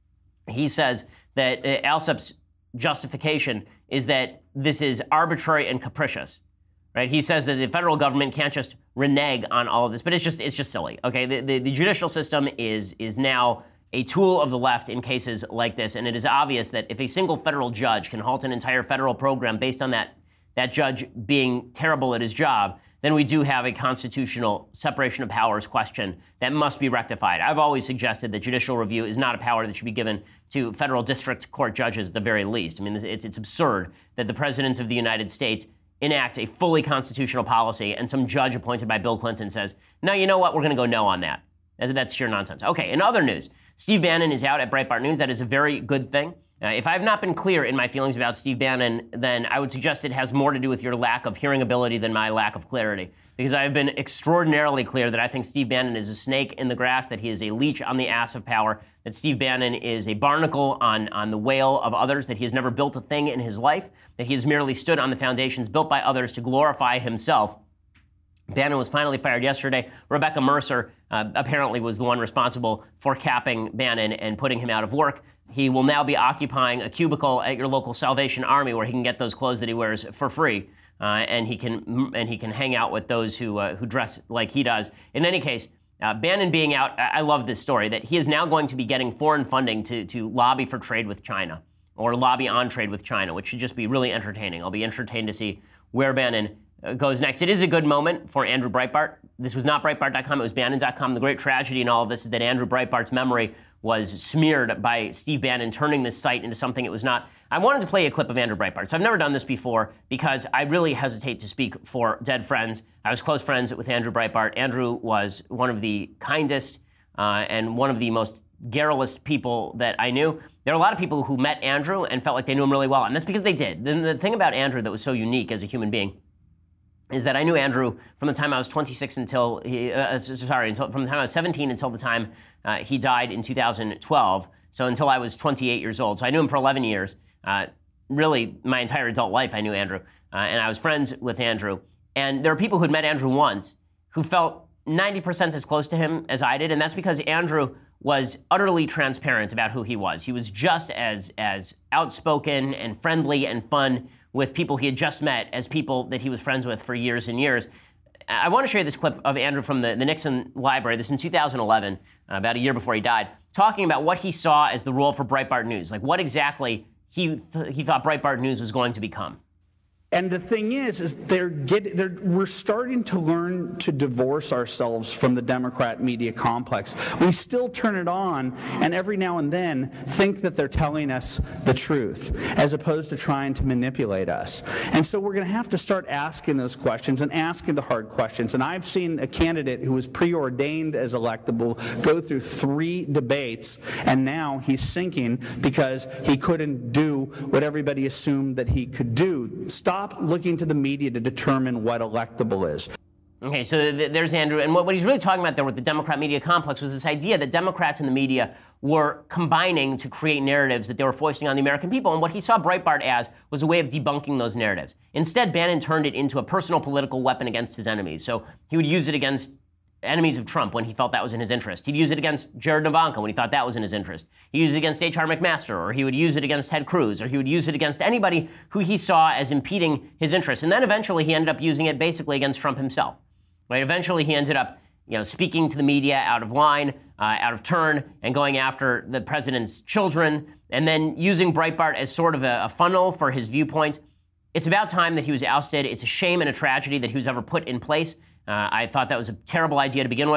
He says that uh, Alsup's justification is that this is arbitrary and capricious, right? He says that the federal government can't just renege on all of this, but it's just it's just silly, okay? The, the, the judicial system is is now a tool of the left in cases like this, and it is obvious that if a single federal judge can halt an entire federal program based on that that judge being terrible at his job, then we do have a constitutional separation of powers question that must be rectified. I've always suggested that judicial review is not a power that should be given to federal district court judges at the very least. I mean, it's, it's absurd that the President of the United States enacts a fully constitutional policy and some judge appointed by Bill Clinton says, no, you know what, we're going to go no on that. That's sheer nonsense. Okay, in other news, Steve Bannon is out at Breitbart News. That is a very good thing. Uh, if I have not been clear in my feelings about Steve Bannon, then I would suggest it has more to do with your lack of hearing ability than my lack of clarity. Because I have been extraordinarily clear that I think Steve Bannon is a snake in the grass, that he is a leech on the ass of power, that Steve Bannon is a barnacle on, on the whale of others, that he has never built a thing in his life, that he has merely stood on the foundations built by others to glorify himself. Bannon was finally fired yesterday. Rebecca Mercer uh, apparently was the one responsible for capping Bannon and putting him out of work. He will now be occupying a cubicle at your local Salvation Army where he can get those clothes that he wears for free, uh, and he can and he can hang out with those who uh, who dress like he does. In any case, uh, Bannon being out, I-, I love this story, that he is now going to be getting foreign funding to, to lobby for trade with China, or lobby on trade with China, which should just be really entertaining. I'll be entertained to see where Bannon uh, goes next. It is a good moment for Andrew Breitbart. This was not Breitbart dot com, it was Bannon dot com. The great tragedy in all of this is that Andrew Breitbart's memory was smeared by Steve Bannon turning this site into something it was not. I wanted to play a clip of Andrew Breitbart. So I've never done this before because I really hesitate to speak for dead friends. I was close friends with Andrew Breitbart. Andrew was one of the kindest uh, and one of the most garrulous people that I knew. There are a lot of people who met Andrew and felt like they knew him really well, and that's because they did. The, the thing about Andrew that was so unique as a human being is that I knew Andrew from the time I was twenty-six until he, uh, sorry, until from the time I was seventeen until the time uh, he died in two thousand twelve. So until I was twenty-eight years old. So I knew him for eleven years. Uh, really, my entire adult life, I knew Andrew, uh, and I was friends with Andrew. And there are people who'd met Andrew once who felt ninety percent as close to him as I did, and that's because Andrew was utterly transparent about who he was. He was just as as outspoken and friendly and fun with people he had just met as people that he was friends with for years and years. I want to show you this clip of Andrew from the, the Nixon Library. This is in two thousand eleven, uh, about a year before he died, talking about what he saw as the role for Breitbart News, like what exactly he th- he thought Breitbart News was going to become. And the thing is, is they're get, they're, we're starting to learn to divorce ourselves from the Democrat media complex. We still turn it on, and every now and then think that they're telling us the truth, as opposed to trying to manipulate us. And so we're going to have to start asking those questions and asking the hard questions. And I've seen a candidate who was preordained as electable go through three debates, and now he's sinking because he couldn't do what everybody assumed that he could do. Stop Stop looking to the media to determine what electable is. Okay, so th- there's Andrew. And what, what he's really talking about there with the Democrat media complex was this idea that Democrats in the media were combining to create narratives that they were foisting on the American people. And what he saw Breitbart as was a way of debunking those narratives. Instead, Bannon turned it into a personal political weapon against his enemies. So he would use it against enemies of Trump when he felt that was in his interest. He'd use it against Jared and Ivanka when he thought that was in his interest. He'd use it against H R McMaster, or he would use it against Ted Cruz, or he would use it against anybody who he saw as impeding his interests. And then eventually he ended up using it basically against Trump himself. Right? Eventually he ended up, you know, speaking to the media out of line, uh, out of turn, and going after the president's children, and then using Breitbart as sort of a, a funnel for his viewpoint. It's about time that he was ousted. It's a shame and a tragedy that he was ever put in place. Uh, I thought that was a terrible idea to begin with.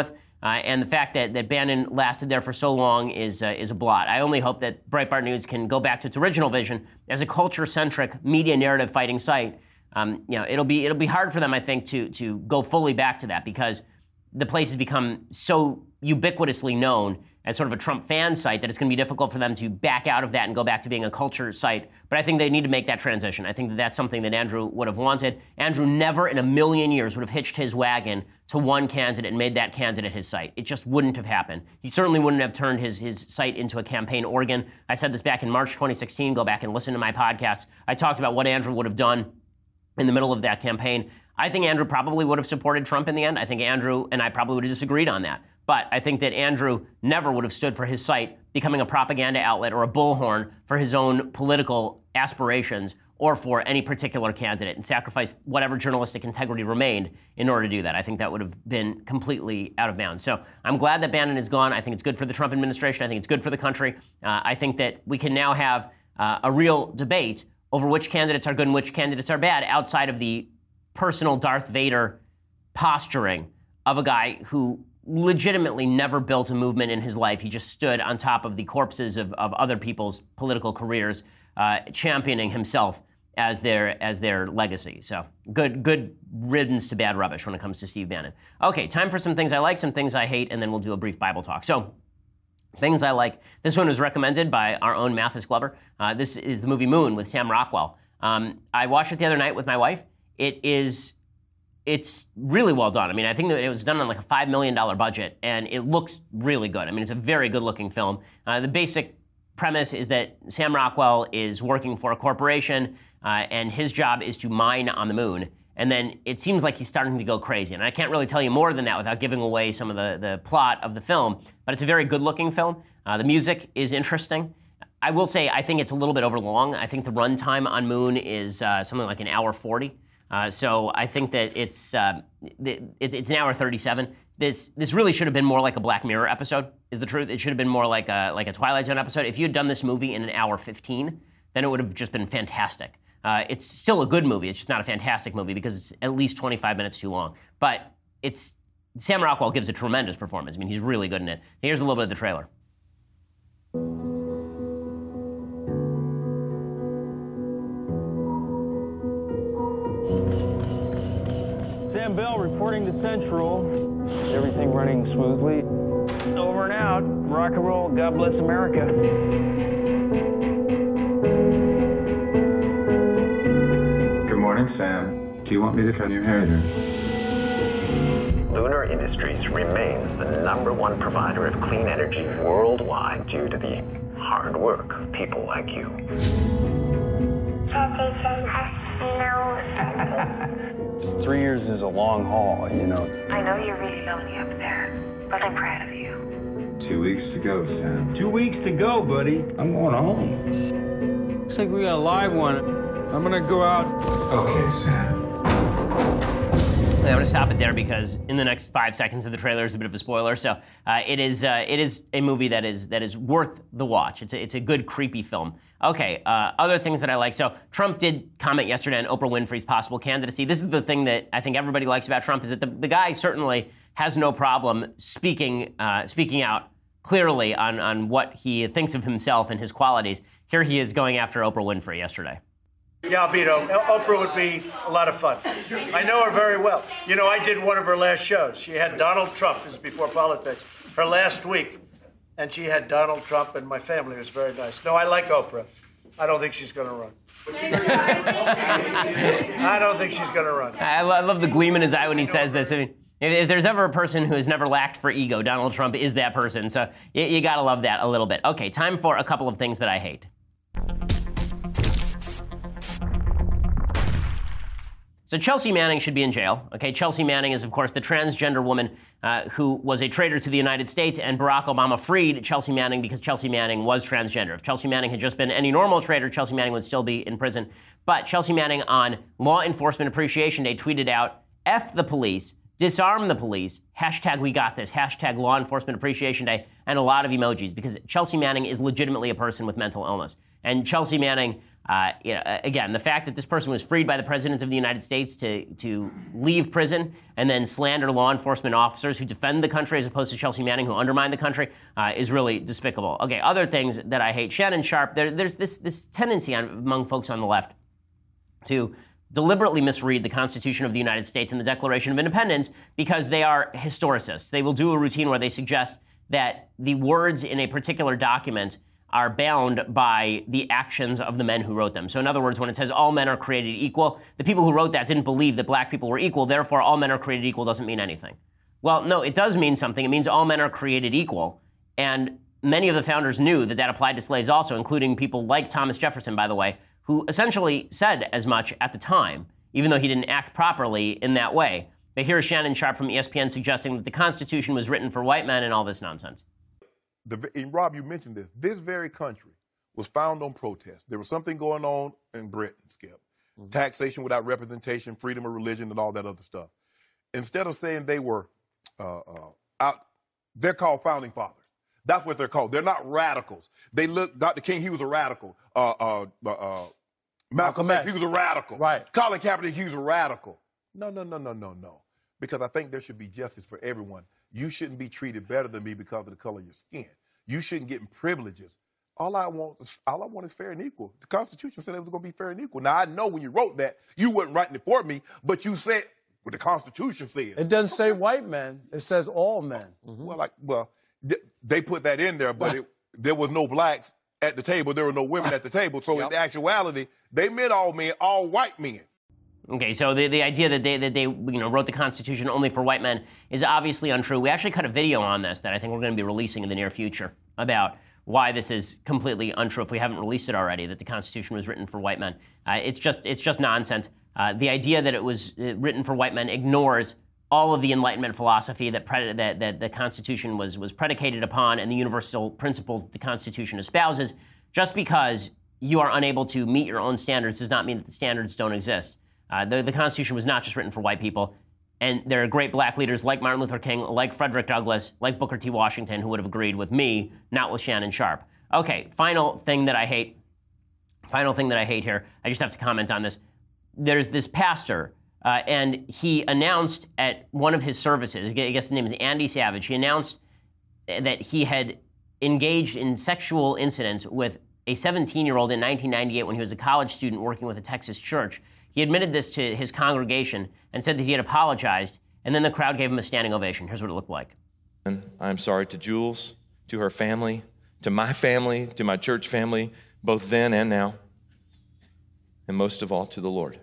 Uh, and the fact that, that Bannon lasted there for so long is uh, is a blot. I only hope that Breitbart News can go back to its original vision as a culture-centric, media narrative-fighting site. Um, you know, it'll be it'll be hard for them, I think, to to go fully back to that because the place has become so ubiquitously known as sort of a Trump fan site that it's going to be difficult for them to back out of that and go back to being a culture site. But I think they need to make that transition. I think that that's something that Andrew would have wanted. Andrew never in a million years would have hitched his wagon to one candidate and made that candidate his site. It just wouldn't have happened. He certainly wouldn't have turned his, his site into a campaign organ. I said this back in March twenty sixteen. Go back and listen to my podcast. I talked about what Andrew would have done in the middle of that campaign. I think Andrew probably would have supported Trump in the end. I think Andrew and I probably would have disagreed on that. But I think that Andrew never would have stood for his site becoming a propaganda outlet or a bullhorn for his own political aspirations or for any particular candidate and sacrificed whatever journalistic integrity remained in order to do that. I think that would have been completely out of bounds. So I'm glad that Bannon is gone. I think it's good for the Trump administration. I think it's good for the country. Uh, I think that we can now have uh, a real debate over which candidates are good and which candidates are bad outside of the personal Darth Vader posturing of a guy who legitimately never built a movement in his life. He just stood on top of the corpses of, of other people's political careers, uh, championing himself as their as their legacy. So good good riddance to bad rubbish when it comes to Steve Bannon. Okay, time for some things I like, some things I hate, and then we'll do a brief Bible talk. So things I like. This one was recommended by our own Mathis Glover. Uh, this is the movie Moon with Sam Rockwell. Um, I watched it the other night with my wife. It is... It's really well done. I mean, I think that it was done on like a five million dollars budget, and it looks really good. I mean, it's a very good-looking film. Uh, the basic premise is that Sam Rockwell is working for a corporation, uh, and his job is to mine on the moon. And then it seems like he's starting to go crazy. And I can't really tell you more than that without giving away some of the, the plot of the film, but it's a very good-looking film. Uh, the music is interesting. I will say I think it's a little bit overlong. I think the runtime on Moon is uh, something like an hour forty. Uh, so I think that it's uh, it, it's an hour thirty-seven. This this really should have been more like a Black Mirror episode, is the truth. It should have been more like a like a Twilight Zone episode. If you had done this movie in an hour fifteen, then it would have just been fantastic. Uh, it's still a good movie. It's just not a fantastic movie because it's at least twenty-five minutes too long. But it's Sam Rockwell gives a tremendous performance. I mean, he's really good in it. Here's a little bit of the trailer. Sam Bell reporting to Central. Everything running smoothly. Over and out. Rock and roll. God bless America. Good morning, Sam. Do you want me to cut your hair there? Lunar Industries remains the number one provider of clean energy worldwide due to the hard work of people like you. Three years is a long haul, you know. I know you're really lonely up there, but I'm proud of you. Two weeks to go, Sam. Two weeks to go, buddy. I'm going home. Looks like we got a live one. I'm gonna go out. Okay, Sam. I'm going to stop it there because in the next five seconds of the trailer is a bit of a spoiler. So uh, it is uh, it is a movie that is that is worth the watch. It's a, it's a good, creepy film. Okay, uh, other things that I like. So Trump did comment yesterday on Oprah Winfrey's possible candidacy. This is the thing that I think everybody likes about Trump is that the, the guy certainly has no problem speaking uh, speaking out clearly on, on what he thinks of himself and his qualities. Here he is going after Oprah Winfrey yesterday. Yeah, I'll beat Oprah. Oprah would be a lot of fun. I know her very well. You know, I did one of her last shows. She had Donald Trump, this is before politics, her last week. And she had Donald Trump, and my family was very nice. No, I like Oprah. I don't think she's going to run. I don't think she's going to run. I, lo- I love the gleam in his eye when he says this. I mean, if, if there's ever a person who has never lacked for ego, Donald Trump is that person. So you, you got to love that a little bit. Okay, time for a couple of things that I hate. So Chelsea Manning should be in jail. Okay, Chelsea Manning is, of course, the transgender woman uh, who was a traitor to the United States, and Barack Obama freed Chelsea Manning because Chelsea Manning was transgender. If Chelsea Manning had just been any normal traitor, Chelsea Manning would still be in prison. But Chelsea Manning on Law Enforcement Appreciation Day tweeted out, F the police, disarm the police, hashtag we got this, hashtag Law Enforcement Appreciation Day, and a lot of emojis, because Chelsea Manning is legitimately a person with mental illness. And Chelsea Manning Uh, you know, again, the fact that this person was freed by the President of the United States to, to leave prison and then slander law enforcement officers who defend the country as opposed to Chelsea Manning who undermine the country uh, is really despicable. Okay, other things that I hate. Shannon Sharpe, there, there's this, this tendency on, among folks on the left to deliberately misread the Constitution of the United States and the Declaration of Independence because they are historicists. They will do a routine where they suggest that the words in a particular document are bound by the actions of the men who wrote them. So in other words, when it says all men are created equal, the people who wrote that didn't believe that black people were equal, therefore all men are created equal doesn't mean anything. Well, no, it does mean something. It means all men are created equal. And many of the founders knew that that applied to slaves also, including people like Thomas Jefferson, by the way, who essentially said as much at the time, even though he didn't act properly in that way. But here's Shannon Sharpe from E S P N suggesting that the Constitution was written for white men and all this nonsense. The, and Rob, you mentioned this. This very country was founded on protest. There was something going on in Britain, Skip. Mm-hmm. Taxation without representation, freedom of religion, and all that other stuff. Instead of saying they were uh, uh, out, they're called founding fathers. That's what they're called. They're not radicals. They look, Doctor King, he was a radical. Uh, uh, uh, Malcolm X, he was a radical. Right. Colin Kaepernick, he was a radical. No, no, no, no, no, no. Because I think there should be justice for everyone. You shouldn't be treated better than me because of the color of your skin. You shouldn't get privileges. All I want is all I want is fair and equal. The Constitution said it was going to be fair and equal. Now, I know when you wrote that, you weren't writing it for me, but you said what the Constitution says. It doesn't say white men. It says all men. Mm-hmm. Well, like, well, th- they put that in there, but it, there was no blacks at the table. There were no women at the table. So yep. in actuality, they meant all men, all white men. Okay, so the, the idea that they that they you know wrote the Constitution only for white men is obviously untrue. We actually cut a video on this that I think we're going to be releasing in the near future about why this is completely untrue. If we haven't released it already, that the Constitution was written for white men, uh, it's just it's just nonsense. Uh, the idea that it was uh, written for white men ignores all of the Enlightenment philosophy that pre- that that the Constitution was was predicated upon and the universal principles that the Constitution espouses. Just because you are unable to meet your own standards does not mean that the standards don't exist. Uh, the, the Constitution was not just written for white people, and there are great black leaders like Martin Luther King, like Frederick Douglass, like Booker T. Washington, who would have agreed with me, not with Shannon Sharpe. Okay, final thing that I hate, final thing that I hate here, I just have to comment on this. There's this pastor, uh, and he announced at one of his services, I guess his name is Andy Savage, he announced that he had engaged in sexual incidents with a seventeen-year-old in nineteen ninety-eight when he was a college student working with a Texas church. He admitted this to his congregation and said that he had apologized, and then the crowd gave him a standing ovation. Here's what it looked like. And I'm sorry to Jules, to her family, to my family, to my church family, both then and now, and most of all to the Lord.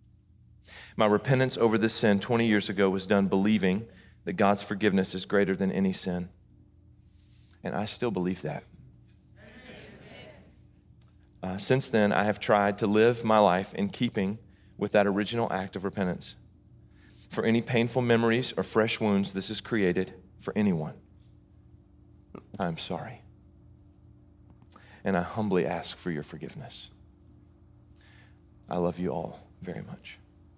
My repentance over this sin twenty years ago was done believing that God's forgiveness is greater than any sin. And I still believe that. Uh, since then, I have tried to live my life in keeping with that original act of repentance. For any painful memories or fresh wounds this has created for anyone, I'm sorry. And I humbly ask for your forgiveness. I love you all very much.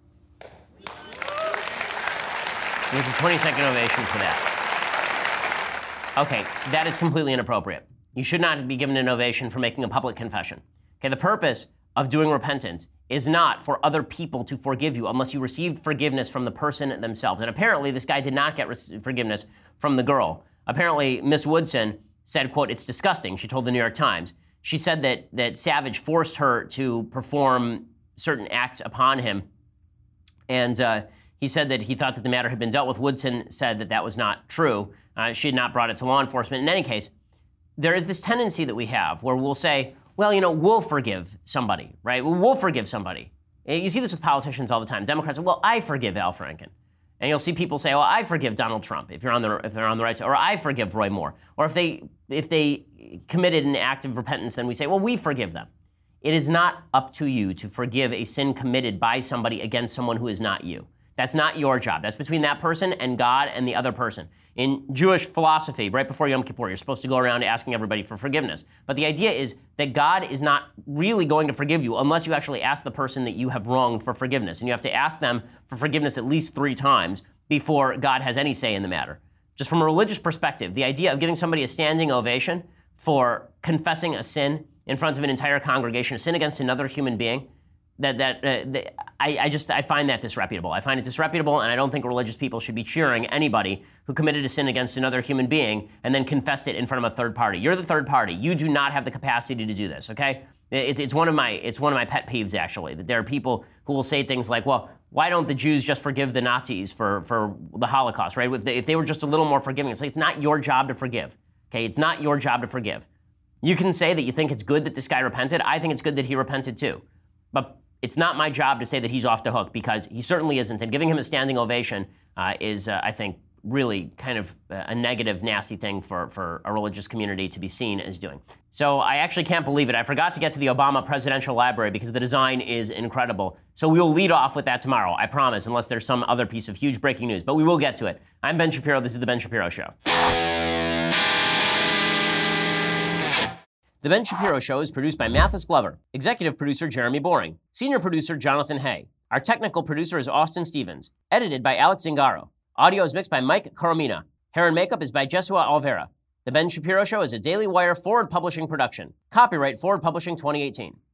There's a twenty-second ovation for that. Okay, that is completely inappropriate. You should not be given an ovation for making a public confession. Okay, the purpose of doing repentance is not for other people to forgive you unless you received forgiveness from the person themselves. And apparently, this guy did not get re- forgiveness from the girl. Apparently, Miss Woodson said, quote, "It's disgusting," she told the New York Times. She said that, that Savage forced her to perform certain acts upon him. And uh, he said that he thought that the matter had been dealt with. Woodson said that that was not true. Uh, she had not brought it to law enforcement. In any case, there is this tendency that we have where we'll say, well, you know, we'll forgive somebody, right? We'll forgive somebody. You see this with politicians all the time. Democrats, well, I forgive Al Franken. And you'll see people say, well, I forgive Donald Trump if you're on the if they're on the right side, or I forgive Roy Moore. Or if they if they committed an act of repentance, then we say, well, we forgive them. It is not up to you to forgive a sin committed by somebody against someone who is not you. That's not your job. That's between that person and God and the other person. In Jewish philosophy, right before Yom Kippur, you're supposed to go around asking everybody for forgiveness. But the idea is that God is not really going to forgive you unless you actually ask the person that you have wronged for forgiveness. And you have to ask them for forgiveness at least three times before God has any say in the matter. Just from a religious perspective, the idea of giving somebody a standing ovation for confessing a sin in front of an entire congregation, to sin against another human being, that that, uh, that I, I just I find that disreputable. I find it disreputable, and I don't think religious people should be cheering anybody who committed a sin against another human being and then confessed it in front of a third party. You're the third party. You do not have the capacity to do this. Okay? It, it's one of my it's one of my pet peeves, actually, that there are people who will say things like, "Well, why don't the Jews just forgive the Nazis for for the Holocaust?" Right? If they, if they were just a little more forgiving, it's like it's not your job to forgive. Okay? It's not your job to forgive. You can say that you think it's good that this guy repented. I think it's good that he repented too, but it's not my job to say that he's off the hook, because he certainly isn't. And giving him a standing ovation uh, is, uh, I think, really kind of a negative, nasty thing for, for a religious community to be seen as doing. So I actually can't believe it. I forgot to get to the Obama Presidential Library because the design is incredible. So we will lead off with that tomorrow, I promise, unless there's some other piece of huge breaking news. But we will get to it. I'm Ben Shapiro. This is The Ben Shapiro Show. The Ben Shapiro Show is produced by Mathis Glover, executive producer Jeremy Boring, senior producer Jonathan Hay. Our technical producer is Austin Stevens, edited by Alex Zingaro. Audio is mixed by Mike Coromina. Hair and makeup is by Jesua Olvera. The Ben Shapiro Show is a Daily Wire Forward Publishing production. Copyright Forward Publishing twenty eighteen.